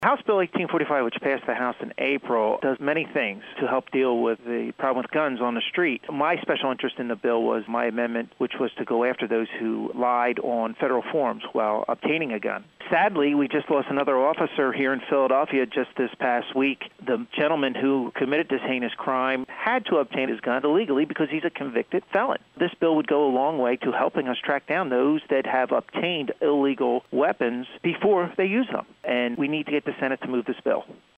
House Bill 1845, which passed the House in April, does many things to help deal with the problem with guns on the street. My special interest in the bill was my amendment, which was to go after those who lied on federal forms while obtaining a gun. Sadly, we just lost another officer here in Philadelphia just this past week. The gentleman who committed this heinous crime had to obtain his gun illegally because he's a convicted felon. This bill would go a long way to helping us track down those that have obtained illegal weapons before they use them. And we need to get the Senate to move this bill.